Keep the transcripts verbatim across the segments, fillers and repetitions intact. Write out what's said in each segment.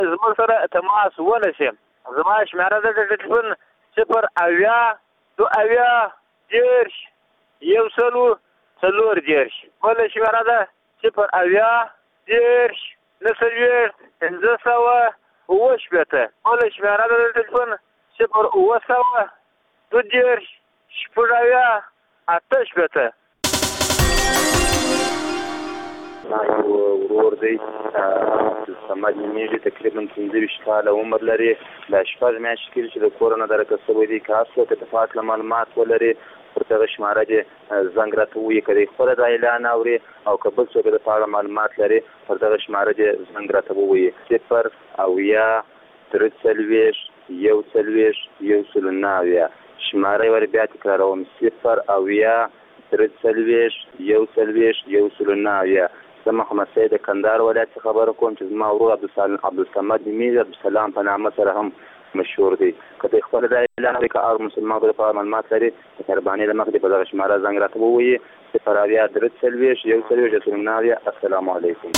زموږ سره تماس ونیسي. زما شمېره ده د ټلیفون صفر اویا دوه اویا دېرش یو سلو څلور دېرش. بله شمېره ده صفر اویا دېرش نهه څلوېښت پنځه سوه اوه شپېته. بله شمېره ده د ټلیفون صفر اوه سوه دوه دېرش شپږ اویا اته شپېته. ورور دی عبدالصمد نومېږي، تقریبا پنځه ویشت کاله عمر لري. دا شپږ میاشتې کېږي چې د کور نه درکه شوی دی. که هر څوک د په هکله معلومات ولري پر دغه شماره دې زنګ راته ووایي، که دی خپله دا اعلان اوري او که بل څوک د په اړه معلومات لري پر دغه شماره دې زنګ راته ووایي. صفر اویا درې څلوېښت یو څلوېښت یو سلو نهه اویا. شماره یې ور بیا تکراروم، صفر اویا درې څلوېښت یو څلوېښت یو سلو نهه اویا. زه محمد سید د کندهار ولایت څخه خبره کوم چې زما ورور عبدالصمد نومېږي، عبدالسلام په نامه سره هم مشهور دی. که دی خپله دا اعلان وکړي که هر مسلمان لپاره معلومات لري د مهربانۍ له مخې دې په دغه شماره زنګ راته ووایي، صفر اویا درې څلوېښت یو څلوېښت یو سلو نهه اویا. السلام علیکم.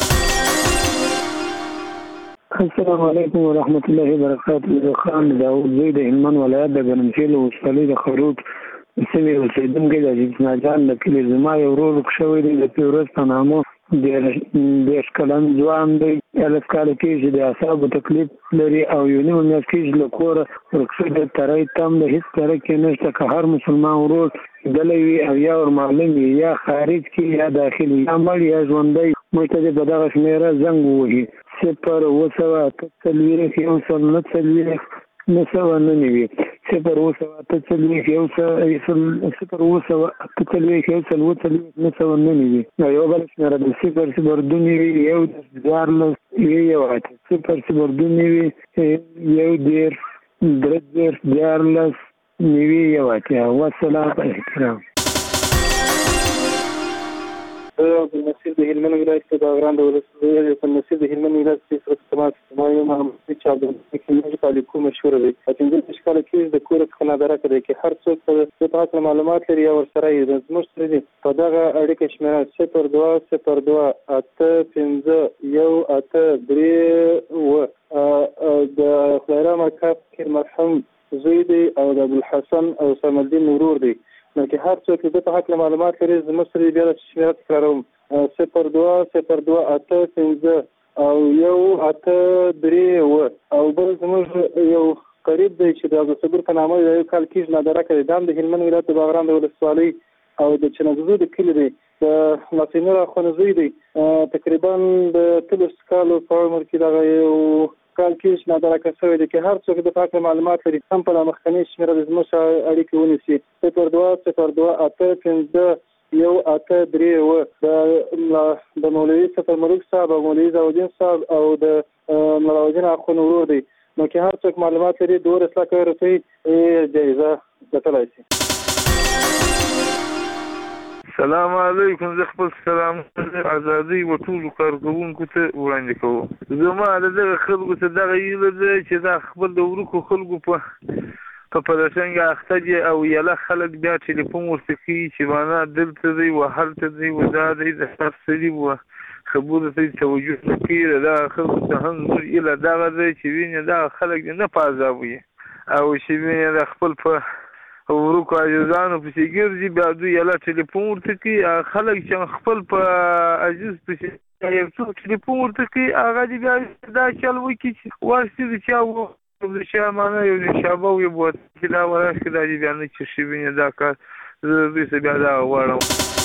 السلام علیکم ورحمت الله وبرکاتہ. زه خان داود زوی د هلمند ولایت د ګرمسېل ولسوالۍ د خروټ سیمې اوسېدونکی د عزیزنا جان د کلي. زما یو ورور ورک شوی دی د پیروز په نامه، دېرش کلن ځوان دی، الف کاله کېږي، د اعصابو تکلیف لري او یو نیمه میاشت کېږي له کوره ورک شوی دی. تری تم د هېڅ تره کې نشته. که هر مسلمان ورور دلی وي او یا ورمعلم وي یا خارج کې یا داخلي یا مړ یا ژوندی، موږ ته دې په دغه شمېره زنګ ووهي. صفر اوه سوه اته څلوېښت یو سل نه څلوېښت نه سوه نه نوي. صفر اوه سوه اته څلوېښت یو صفر اوه سوه اته څلوېښت یو سل اوه څلوېښت نه سوه نه نوي. یوه بله شمېره ده صفر صفر دوه نوي یو دېرش دیارلس یو اته. صفر صفر دوه نوي یو دېرش درې دېرش دیارلس نوي یو اتیا. والسلام احترام. عبدالنصیر د هلمند ولایت د باغران د ولسوالۍ عبدالنصیر د هلمند ولایت سره تماس ما یم چې عبدالنصیر کالیکو مشهور دی. پنځه دېرش کاله کېږي د کور څخه نادرکه دی. که هر څوک په دې هکله معلومات لري یا ورسره یې زموږ سره دي په دغه اړیکه شمېره صفر دوه صفر دوه اته پنځه یو اته درې اوه. د خدای رحمه کاف کیر مرحوم زوی دی او د ابوالحسن او سام الدین ورور دی. نو که هر څوک د په هکله معلومات لري زموږ سره بیا د شمېره تکراروم، صفر دوه صفر دوه اته پنځه او یو اته درې اوه. او بل زموږ یو قریب دی چې د عبدالصبور په نامه د یو کال کېږي نادرکه دی. دا هم د هلمند ولایت د باغران د ولسوالۍ او د چنګزو د کلي دی. د ناصرنور اخوندزوی دی. تقریبا د اتلس کالو په عمر کې دغه یو کال کېږي نادرکه شوی دی. که هر څوک د په هکله معلومات لري هم په مخکنۍ شمېره د زموږ سره اړیکې ونیسي، صفر دوه صفر دوه اته پنځه یو اته درې اوه. د مولوي صفر ملک صاحب او مولوي ضیاءالدین صاحب او د ملاودین اخوند ورور دی. نو که هر څوک معلومات لري دولس لکه روپۍ جایزه ګټلی شي. السلام علیکم. زه خپل سلام ازادۍ و ټولو کارکوونکو ته وړاندې کوم. زما د دغه خلکو ته دغه هیله ده چې دا خپل د ورکو خلکو په په پلټنګ اخته دي او یله خلک بیا ټلیفون ورته کوي چې معنا دلته دی و هلته دی و دا دی د هر څه دي و خبرو ته توجه نه کوي. دغه خلکو ته هم زموږ هیله دغه دی چې وینې دغه خلک دې نه په عذاب وي او چې وینې د خپل په ورکو عزیزانو پسې ګرځي، بیا دوی یله ټلیفون ورته کوي. خلک چې خپل په عزیز پسې یو څوک ټلیفون ورته کوي هغه دې بیا دا چل وکړي چې واسطې د چا و د چا معنا یو د شابه وي بوت چې دا ورش کې دا دې بیا نه چې شي وینې دا کار زه دوی څه بیا دا غواړم.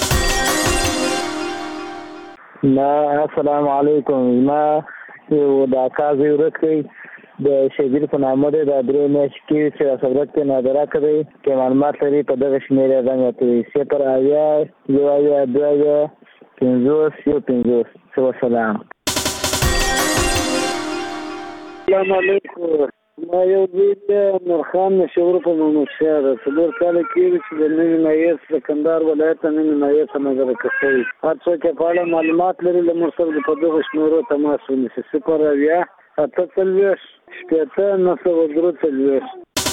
نه السلام علیکم. ما یو دا کار زه ورک کوي د شهید په نامه دی. دا درې میاشتې کېږي چې دا صورت کې نادرکه دی. که معلومات لري په دغه شمېره زنګ راته ووایي، صفر اویا یو اویا دوه اویا پنځوس یو پنځوس. وسلام. السلام علیکم. ما یو زوی دی نورخان مشهور په محمودشاه ده. څلور کاله کېږي چې د نوي نایس د کندهار ولایت ته نوي نایس نادرکه شوی. هر څوک یې په اړه معلومات لري له موږ سره په دغه شمېرو تماس ونیسي، صفر اویا اته څلوېښت شپېته نه سوه درې څلوېښت.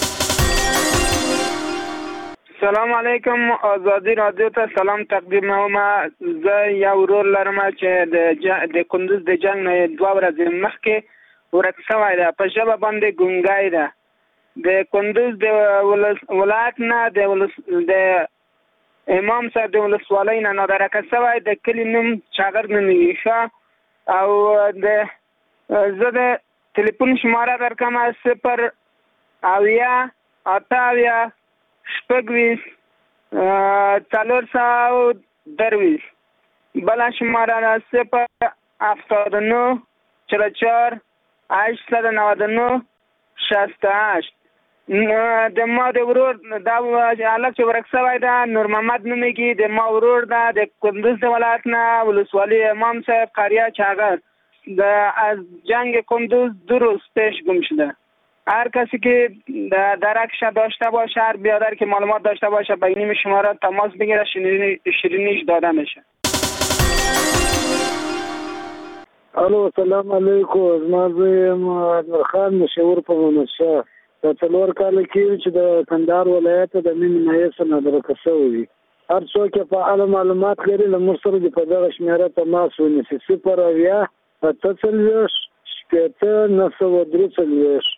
سلام علیکم. آزادی رادیو ته سلام تقدیموم. زه یو ورور لرم چې د کندوز د جنګ نه دوه ورځې مخکې ورک شوی ده، په ژبه باندې ګونګی ده. د کندوز د ولایت نه د ولس د امام صاحب د ولسوالۍ نه نادرکه شوی، د کلي نوم چاغر نومیږي ښه. او د زه د تلیفون شماره درکمه صفر اویا اته اویا شپږ ویشت څلور سوه درویشت. بله شماره ده صفر هفتاد و نه چهل و چهار هشتصد و نود و نه شصت و هشت. د ما د ورور دا هلک چې ورک شوی ده نور محمد نومیږي، د ما ورور ده د کندوز د ولایت نه ولسوالي امام صاحب قریه چاغر. د از جنگ کندوز دو روز پیش گم شده. هر کسی که درکش داشته باشه، هر بیادر که معلومات داشته باشه با این شماره تماس بگیره، شیرینیش داده میشه. الو السلام علیکم. ما زه انور خان مشاور په منشا د څلور کال کې چې د کندهار ولایت د مین نایس نه درکه شوی وي. هر څوک په اړه معلومات لري له موږ سره په دغه شمیره تماس ونیسي. صفر اویا اته څلوېښت شپېته نهه سوه درې څلوېښت.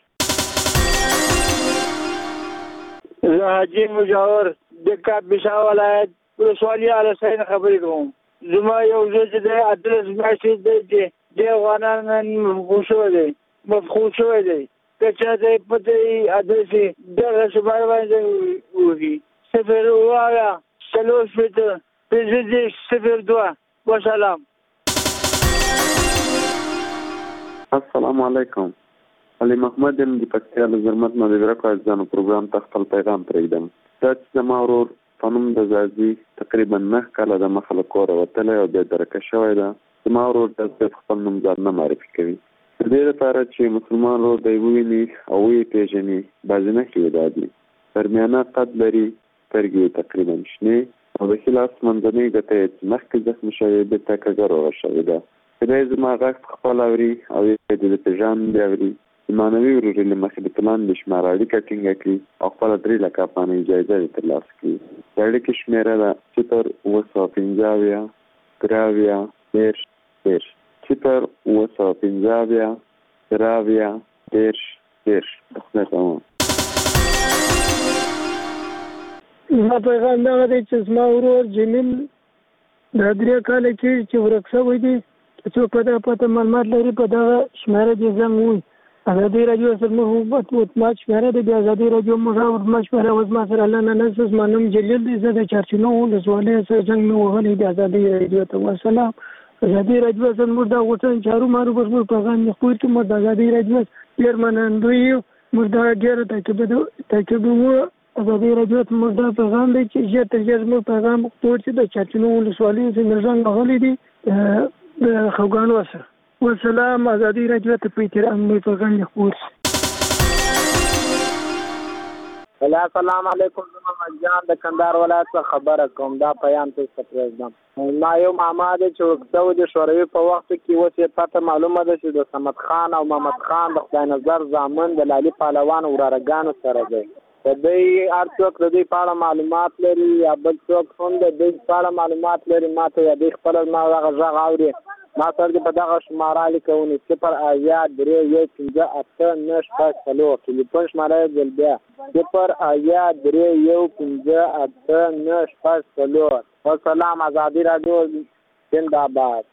زه حاجي مجاور د کاپیسا ولایت ولسوالي اعلی سید خبرې کوم. زما یو زوی چې دی ادرس میاشتې دی چې دی افغانان مفقود شوی دی مفقود شوی دی. که چا دی په دې ادرس یې دغه شماره باندې ووهي صفر اوه اویا څلور شپېته پنځه دېرش صفر دوه. وسلام. السلام علیکم. علي محمد یم د پکتیا له زرمت نه د ورکو عزیزانو پروګرام ته خپل پیغام پرېږدم. دا چې زما ورور په نوم د زازي تقریبا نهه کاله د مخه له کوره وتلی او بیا درکه شوی ده. زما ورور داسې خپل نوم ځان نه معرفي کوي. د دې لپاره چې مسلمان ورور دی وویني او ویې پېژني، بعضې نښې یې دا دي: درمیانه قد لري، سترګې یې تقریبا شنې او د ښي لاس منځنۍ ګوته یې مخکې زخمي شوې، بېرته کږه روغه شوې ده. کله زما غږ خپل اوري او یې د پېژاندې اوري، د معنوي ورورۍ له مخې د پلان د شماره اړیکه ټینګه کړي او خپله درې لکه افغانۍ جایزه یې ترلاسه کړي. د اړیکې شمېره ده صفر اوه سوه پنځه اویا درې اویا دېرش دېرش. صفر اوه سوه پنځه اویا درې اویا دېرش دېرش. د خدای په امان. زما پیغام دغه دی چې زما ورور جمیل دا درې کاله کېږي چې ورک شوی دی. که څوک په دغه پته معلومات لري په دغه شمېره دې زنګ ووایي. ازادي راډیو سره موږ ورتمات شمېره ده. د ازادي راډیو موږ ورتمات شمېره اوس ما سره الله ننس زما نوم جلیل دی. زه د چارچینو ولسوالۍ سره زنګ مې وهلی د ازادي راډیو ته. وسلام. ازادي راډیو سره موږ دا غوښتنه چارو مارو بس موږ پیغام یې خپور کړو. موږ د ازادي راډیو ډېر منندوی یو. موږ دا ډېر تعقیب تعقیبوو. ازادي راډیو ته موږ دا پیغام دی چې ژر تر ژره زموږ پیغام خپور شي. د چارچینو ولسوالۍ څخه زنګ وهلی دی د خفګانو سره. والسلام. ازادي راډیو ته په احترام مې پیغام یې خپور شي. السلام علیکم. زه محمد جان د کندهار ولایت څخه خبره کوم. دا پیام تاسو ته پرېږدم. ما یو ماما دی چې ورک شوی د شوروي په وخت کې، اوس یې پته معلومه ده چې د صمد خان او محمد خان د خدای نظر زامن د لالي پهلوان ورارګانو سره دی. د دوی هر څوک د دوی په اړه معلومات لري یا بل څوک هم د دوی په اړه معلومات لري، ما ته یا دوی خپله ما دغه غږ اوري، ما سره دې په دغه شماره لیکه ونیسي: صفر اویا درې یو پنځه اته نهه شپږ څلور. ټلیفون شماره یې بل بیا صفر اویا درې یو پنځه اته نهه شپږ څلور. والسلام. ازادي راډیو زنده باد.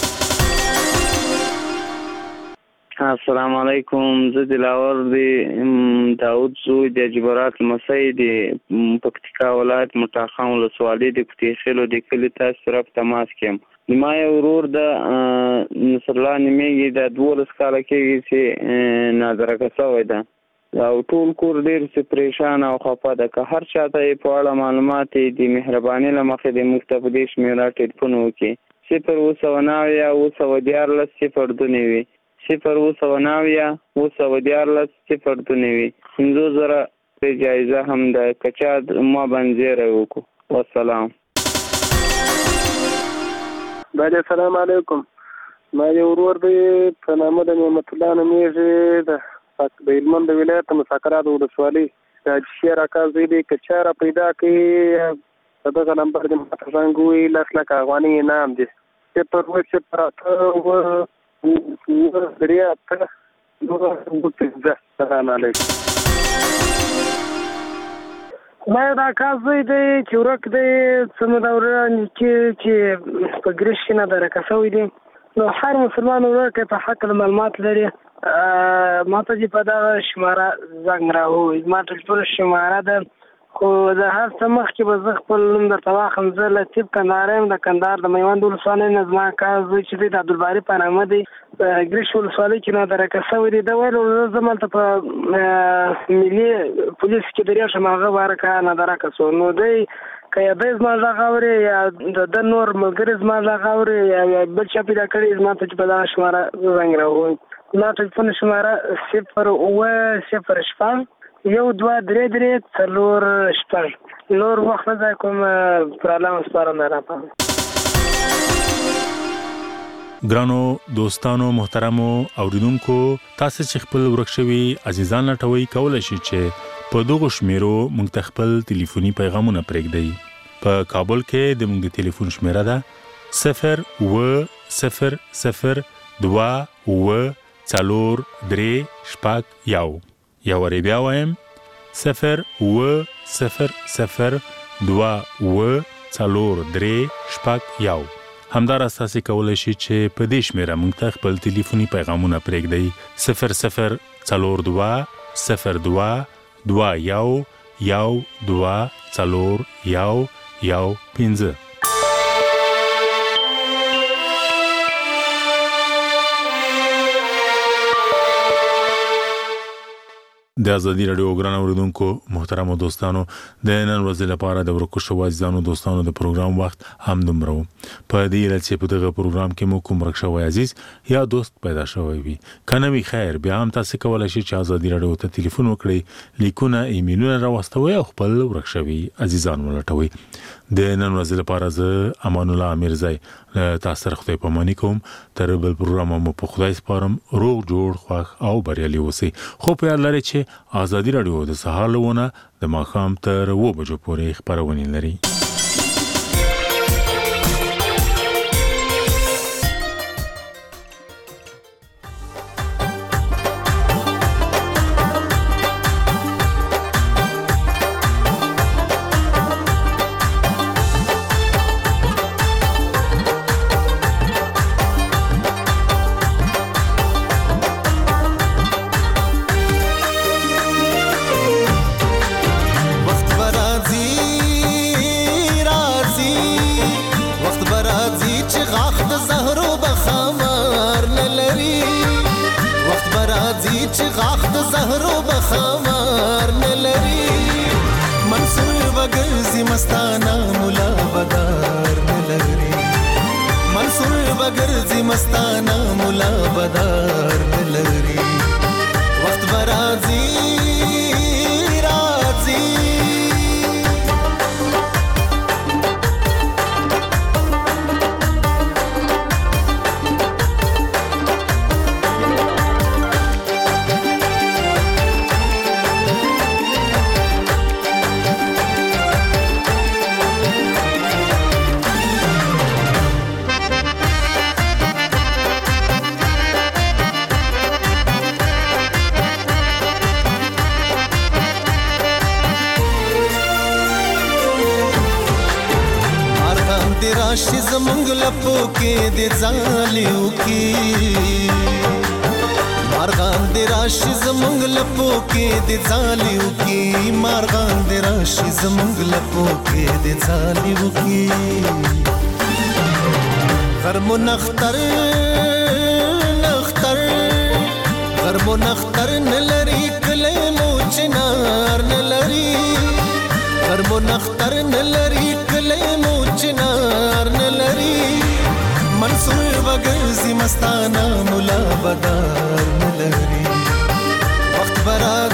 السلام علیکم. زه دلاور دی داود زوی د جبرات لمسی د پکتیکا ولایت مټاخان ولسوالۍ د کوټېخیلو د کلي تاسو طرف تماس کیم. زما یو ورور د نصر الله نومیږي، د دولس کاله کېږي چې نادرکه شوی ده او ټول کور ډېر څه پریشان او خفه ده. که هر چا ته یې په اړه معلومات د مهربانۍ له مخې د موږ ته په دې شمېره ټلیفون وکړي: صفر اوه سوه نهه اویا اوه سوه دیارلس صفر دوه نوي. صفر اوه سوه نهه اویا اوه سوه دیارلس صفر دوه نوي. پنځه زره پرې جایزه هم ده که چا ما باندې زیری وکړو. والسلام. بله السلام علیکم. ما یو ورور دی په نامه د نعمت الله نومیږي، د هلمند د ولایت د مساکرات ولسوالۍ د حاجي شیر اکا زوی دی. که چا را پیدا کړي په دغه نمبر دې ماته زنګ ووایي. لس لکه افغانۍ انعام دی. صفر اوه صفر اته اوه اوه درې اته السلام علیکم. ما دا کار زوی دی چې ورک دی څه موده وړاندې چې په ګریش کې نه درکه شوی دی. نو هر مسلمان ورک په حق معلومات لري. ما ته چې په دغه شماره زنګ راووي ما ټلیفون شماره ده خو د هر څه مخکې به زه خپل نوم درته واخلم. زه لطیف کندهار یم د کندهار د میوند ولسوالۍ نه. زما کار زوی چې دی د عبدالباري په نامه دی په ګریش ولسوالۍ کې نه درکه شوی دی. ده ویل زه هلته په ملي پولیس کې درېږم هغه باره کار نه درکه شو. نو دی که یا دی زما غږ اوري یا د ده نور ملګري زما غږ اوري یا بل چا پیدا کړي زما ته چې په دغه شماره زنګ راووي. زما ټلیفون شماره صفر اوه صفر شپږ یو دوه درې درې څلور شپږ. نور وخت نه ځای کوم پر الله سپارم نه راپام. ګرانو دوستانو محترمو اوریدونکو تاسو چې خپل ورک شوي عزیزان لټوي کولای شئ چې په دغه شمیرو موږ ته خپل ټلیفوني پیغامونه پرېږدئ. په کابل کې د موږ د ټلیفون شمیره ده صفر اوه صفر صفر دوه اوه څلور درې شپږ یو. یا وری بیا وایم صفر اوه صفر صفر دوه اوه څلور درې شپږ یو. همداراز تاسو کولی شئ چې په دې شمیره موږ ته خپل ټلیفوني پیغامونه پرېږدئ صفر صفر څلور دوه صفر دوه دوه یو یو دوه څلور یو یو پنځه. د ازادي رادیو ګران اوریدونکو محترمو دوستانو د نن ورځې لپاره د ورکو شو عزیزانو دوستانو د پروګرام وخت هم دومره په دې لړ چې په دغه پروګرام کې مو کوم ورک شو عزیز یا دوست پیدا شوی وي کنه وی خیر بیا هم تاسو کولای شئ چې ازادي رادیو ته ټلیفون وکړئ لیکونه ایمیلونه راوستوي او خپل ورک شوی عزیزان ولټوي. د نن ورځې لپاره زه امان الله امیرزای تاسو سره خدای پاماني کوم. تر بل پروګرام مو په خدای سپارم. روغ جوړ خوښ او بریالي اوسئ. خو په یاد لرئ چې ازادي رادیو د سهار لونه د ماښام تر اوه بجو پورې خبرونه لري. مستانه مولا بدار نلري وخت برا